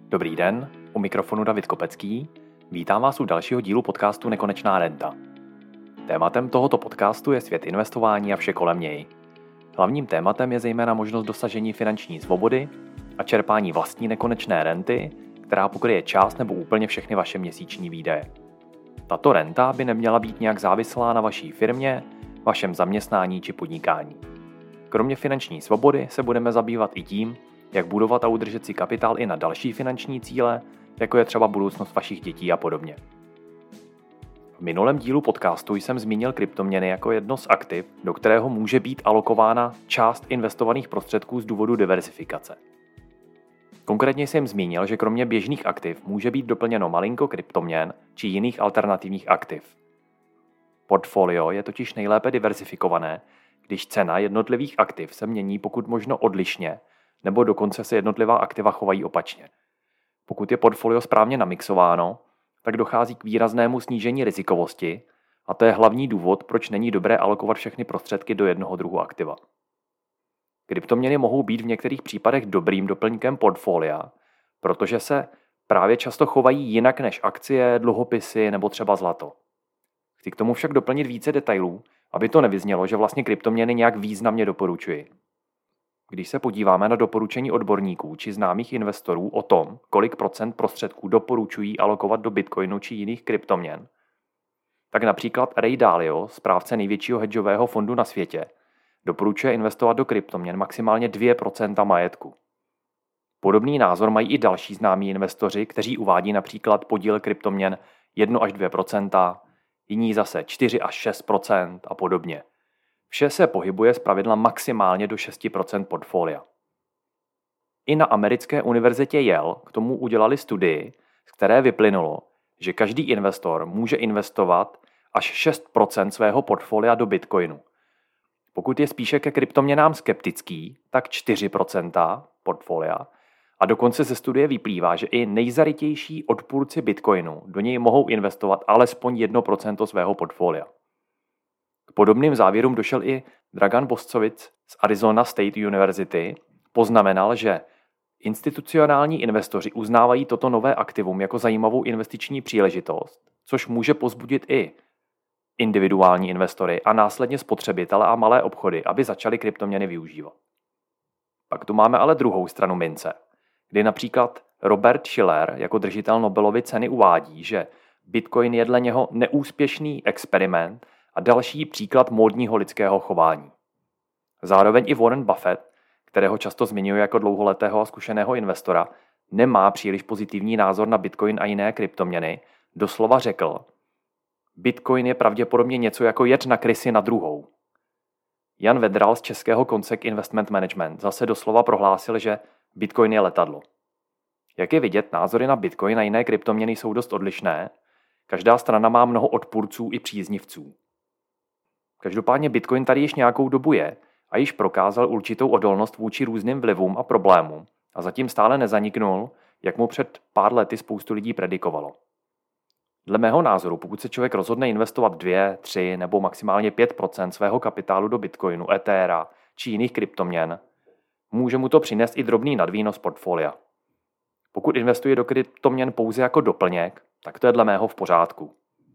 Dobrý den, u mikrofonu David Kopecký. Vítám vás u dalšího dílu podcastu Nekonečná renta. Tématem tohoto podcastu je svět investování a vše kolem něj. Hlavním tématem je zejména možnost dosažení finanční svobody a čerpání vlastní nekonečné renty, která pokryje část nebo úplně všechny vaše měsíční výdaje. Tato renta by neměla být nějak závislá na vaší firmě, vašem zaměstnání či podnikání. Kromě finanční svobody se budeme zabývat i tím, jak budovat a udržet si kapitál i na další finanční cíle, jako je třeba budoucnost vašich dětí a podobně. V minulém dílu podcastu jsem zmínil kryptoměny jako jedno z aktiv, do kterého může být alokována část investovaných prostředků z důvodu diversifikace. Konkrétně jsem zmínil, že kromě běžných aktiv může být doplněno malinko kryptoměn či jiných alternativních aktiv. Portfolio je totiž nejlépe diversifikované, když cena jednotlivých aktiv se mění pokud možno odlišně, nebo dokonce se jednotlivá aktiva chovají opačně. Pokud je portfolio správně namixováno, tak dochází k výraznému snížení rizikovosti a to je hlavní důvod, proč není dobré alokovat všechny prostředky do jednoho druhu aktiva. Kryptoměny mohou být v některých případech dobrým doplňkem portfolia, protože se právě často chovají jinak než akcie, dluhopisy nebo třeba zlato. Chci k tomu však doplnit více detailů, aby to nevyznělo, že vlastně kryptoměny nějak významně doporučuji. Když se podíváme na doporučení odborníků či známých investorů o tom, kolik procent prostředků doporučují alokovat do bitcoinu či jiných kryptoměn, tak například Ray Dalio, správce největšího hedžového fondu na světě, doporučuje investovat do kryptoměn maximálně 2% majetku. Podobný názor mají i další známí investoři, kteří uvádí například podíl kryptoměn 1 až 2%, jiní zase 4 až 6% a podobně. Vše se pohybuje zpravidla maximálně do 6% portfolia. I na americké univerzitě Yale k tomu udělali studii, z které vyplynulo, že každý investor může investovat až 6% svého portfolia do bitcoinu. Pokud je spíše ke kryptoměnám skeptický, tak 4% portfolia. A dokonce ze studie vyplývá, že i nejzarytější odpůrci bitcoinu do něj mohou investovat alespoň 1% svého portfolia. K podobným závěrům došel i Dragan Boscovic z Arizona State University. Poznamenal, že institucionální investoři uznávají toto nové aktivum jako zajímavou investiční příležitost, což může povzbudit i individuální investory a následně spotřebitele a malé obchody, aby začali kryptoměny využívat. Pak tu máme ale druhou stranu mince, kdy například Robert Shiller jako držitel Nobelovy ceny uvádí, že Bitcoin je dle něho neúspěšný experiment a další příklad módního lidského chování. Zároveň i Warren Buffett, kterého často zmiňuje jako dlouholetého a zkušeného investora, nemá příliš pozitivní názor na Bitcoin a jiné kryptoměny, doslova řekl: Bitcoin je pravděpodobně něco jako jed na krysy na druhou. Jan Vedral z českého Consec Investment Management zase doslova prohlásil, že Bitcoin je letadlo. Jak je vidět, názory na Bitcoin a jiné kryptoměny jsou dost odlišné. Každá strana má mnoho odpůrců i příznivců. Každopádně Bitcoin tady již nějakou dobu je a již prokázal určitou odolnost vůči různým vlivům a problémům a zatím stále nezaniknul, jak mu před pár lety spoustu lidí predikovalo. Dle mého názoru, pokud se člověk rozhodne investovat 2, 3 nebo maximálně 5% svého kapitálu do Bitcoinu, Ethera či jiných kryptoměn, může mu to přinést i drobný nadvýnos portfolia. Pokud investuje do kryptoměn pouze jako doplněk, tak to je dle mého v pořádku.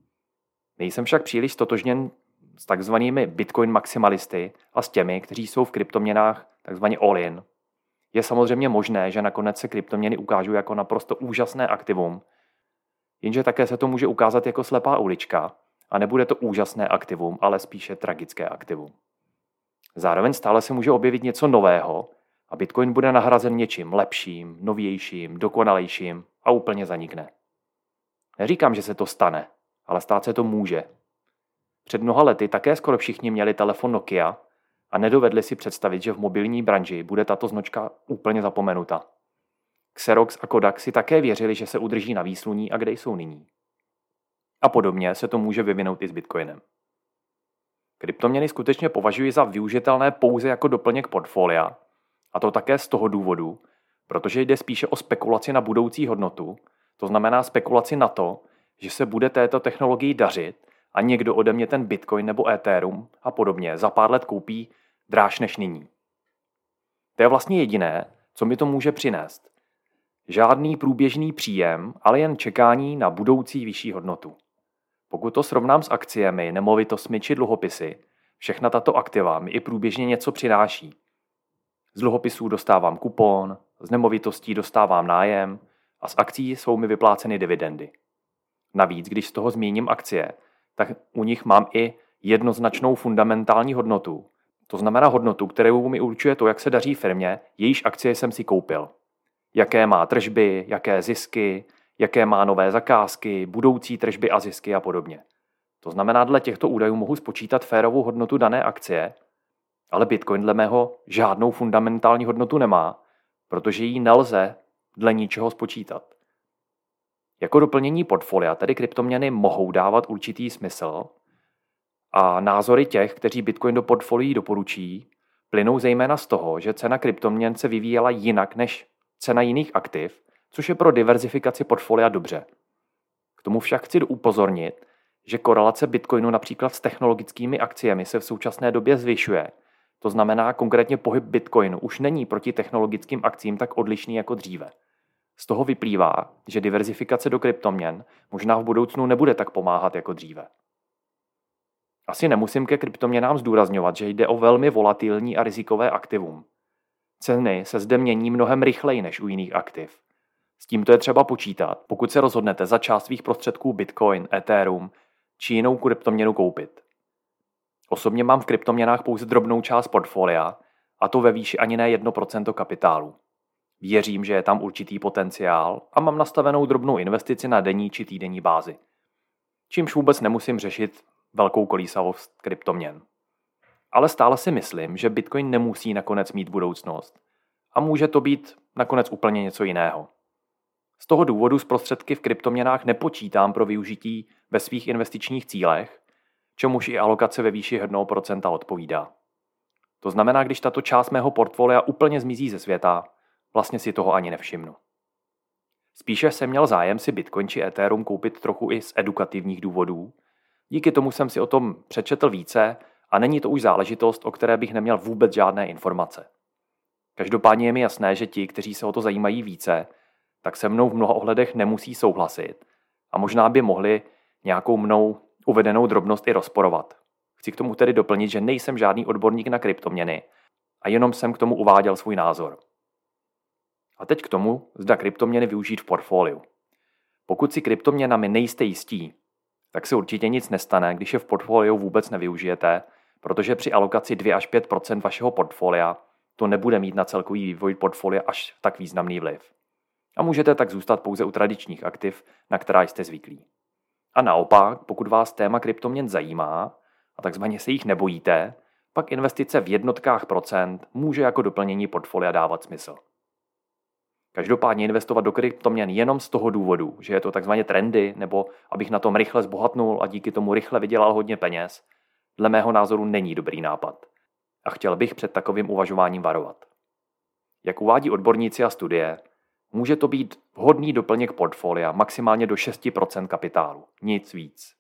Nejsem však příliš stotožněn s takzvanými Bitcoin maximalisty a s těmi, kteří jsou v kryptoměnách takzvaně all-in. Je samozřejmě možné, že nakonec se kryptoměny ukážou jako naprosto úžasné aktivum, jenže také se to může ukázat jako slepá ulička a nebude to úžasné aktivum, ale spíše tragické aktivum. Zároveň stále se může objevit něco nového a Bitcoin bude nahrazen něčím lepším, novějším, dokonalejším a úplně zanikne. Neříkám, že se to stane, ale stát se to může. Před mnoha lety také skoro všichni měli telefon Nokia a nedovedli si představit, že v mobilní branži bude tato značka úplně zapomenuta. Xerox a Kodak si také věřili, že se udrží na výsluní a kde jsou nyní. A podobně se to může vyvinout i s Bitcoinem. Kryptoměny skutečně považuji za využitelné pouze jako doplněk portfolia, a to také z toho důvodu, protože jde spíše o spekulaci na budoucí hodnotu, to znamená spekulaci na to, že se bude této technologii dařit a někdo ode mě ten Bitcoin nebo Ethereum a podobně za pár let koupí dráž než nyní. To je vlastně jediné, co mi to může přinést. Žádný průběžný příjem, ale jen čekání na budoucí vyšší hodnotu. Pokud to srovnám s akciemi, nemovitostmi či dluhopisy, všechna tato aktiva mi i průběžně něco přináší. Z dluhopisů dostávám kupon, z nemovitostí dostávám nájem a z akcí jsou mi vypláceny dividendy. Navíc, když z toho zmíním akcie, tak u nich mám i jednoznačnou fundamentální hodnotu. To znamená hodnotu, kterou mi určuje to, jak se daří firmě, jejíž akcie jsem si koupil. Jaké má tržby, jaké zisky, jaké má nové zakázky, budoucí tržby a zisky a podobně. To znamená, dle těchto údajů mohu spočítat férovou hodnotu dané akcie, ale Bitcoin dle mého žádnou fundamentální hodnotu nemá, protože ji nelze dle ničeho spočítat. Jako doplnění portfolia tedy kryptoměny mohou dávat určitý smysl a názory těch, kteří Bitcoin do portfolií doporučí, plynou zejména z toho, že cena kryptoměn se vyvíjela jinak než cena jiných aktiv, což je pro diverzifikaci portfolia dobře. K tomu však chci upozornit, že korelace Bitcoinu například s technologickými akciemi se v současné době zvyšuje. To znamená, konkrétně pohyb Bitcoinu už není proti technologickým akcím tak odlišný jako dříve. Z toho vyplývá, že diverzifikace do kryptoměn možná v budoucnu nebude tak pomáhat jako dříve. Asi nemusím ke kryptoměnám zdůrazňovat, že jde o velmi volatilní a rizikové aktivum. Ceny se zde mění mnohem rychleji než u jiných aktiv. S tímto je třeba počítat, pokud se rozhodnete za část svých prostředků Bitcoin, Ethereum či jinou kryptoměnu koupit. Osobně mám v kryptoměnách pouze drobnou část portfolia, a to ve výši ani ne 1% kapitálu. Věřím, že je tam určitý potenciál a mám nastavenou drobnou investici na denní či týdenní bázi. Čímž vůbec nemusím řešit velkou kolísavost kryptoměn. Ale stále si myslím, že Bitcoin nemusí nakonec mít budoucnost a může to být nakonec úplně něco jiného. Z toho důvodu s prostředky v kryptoměnách nepočítám pro využití ve svých investičních cílech, čemuž i alokace ve výši 1% odpovídá. To znamená, když tato část mého portfolia úplně zmizí ze světa, vlastně si toho ani nevšimnu. Spíše jsem měl zájem si Bitcoin či Ethereum koupit trochu i z edukativních důvodů. Díky tomu jsem si o tom přečetl více a není to už záležitost, o které bych neměl vůbec žádné informace. Každopádně je mi jasné, že ti, kteří se o to zajímají více, tak se mnou v mnoha ohledech nemusí souhlasit a možná by mohli nějakou mnou uvedenou drobnost i rozporovat. Chci k tomu tedy doplnit, že nejsem žádný odborník na kryptoměny a jenom jsem k tomu uváděl svůj názor. A teď k tomu, zda kryptoměny využít v portfoliu. Pokud si kryptoměnami nejste jistí, tak se určitě nic nestane, když je v portfoliu vůbec nevyužijete, protože při alokaci 2 až 5% vašeho portfolia to nebude mít na celkový vývoj portfolia až tak významný vliv. A můžete tak zůstat pouze u tradičních aktiv, na která jste zvyklí. A naopak, pokud vás téma kryptoměn zajímá a takzvaně se jich nebojíte, pak investice v jednotkách procent může jako doplnění portfolia dávat smysl. Každopádně investovat do kryptoměn jenom z toho důvodu, že je to takzvaně trendy, nebo abych na tom rychle zbohatnul a díky tomu rychle vydělal hodně peněz, dle mého názoru není dobrý nápad. A chtěl bych před takovým uvažováním varovat. Jak uvádí odborníci a studie, může to být vhodný doplněk portfolia maximálně do 6% kapitálu, nic víc.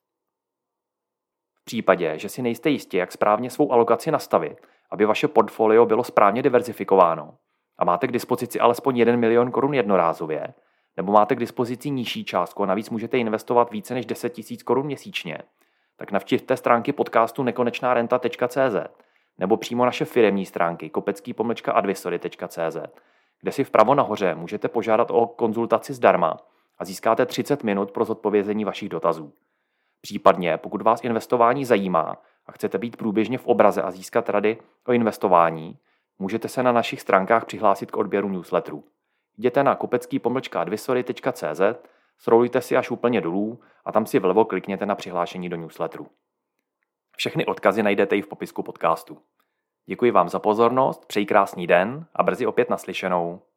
V případě, že si nejste jistí, jak správně svou alokaci nastavit, aby vaše portfolio bylo správně diverzifikováno, a máte k dispozici alespoň 1 milion korun jednorázově, nebo máte k dispozici nižší částku a navíc můžete investovat více než 10 000 korun měsíčně, tak navštivte stránky podcastu nekonečnarenta.cz nebo přímo naše firemní stránky kopecký-advisory.cz, kde si vpravo nahoře můžete požádat o konzultaci zdarma a získáte 30 minut pro zodpovězení vašich dotazů. Případně, pokud vás investování zajímá a chcete být průběžně v obraze a získat rady o investování, můžete se na našich stránkách přihlásit k odběru newsletterů. Jděte na kopecký-advisory.cz, scrollujte si až úplně dolů a tam si vlevo klikněte na přihlášení do newsletteru. Všechny odkazy najdete i v popisku podcastu. Děkuji vám za pozornost, přeji krásný den a brzy opět naslyšenou.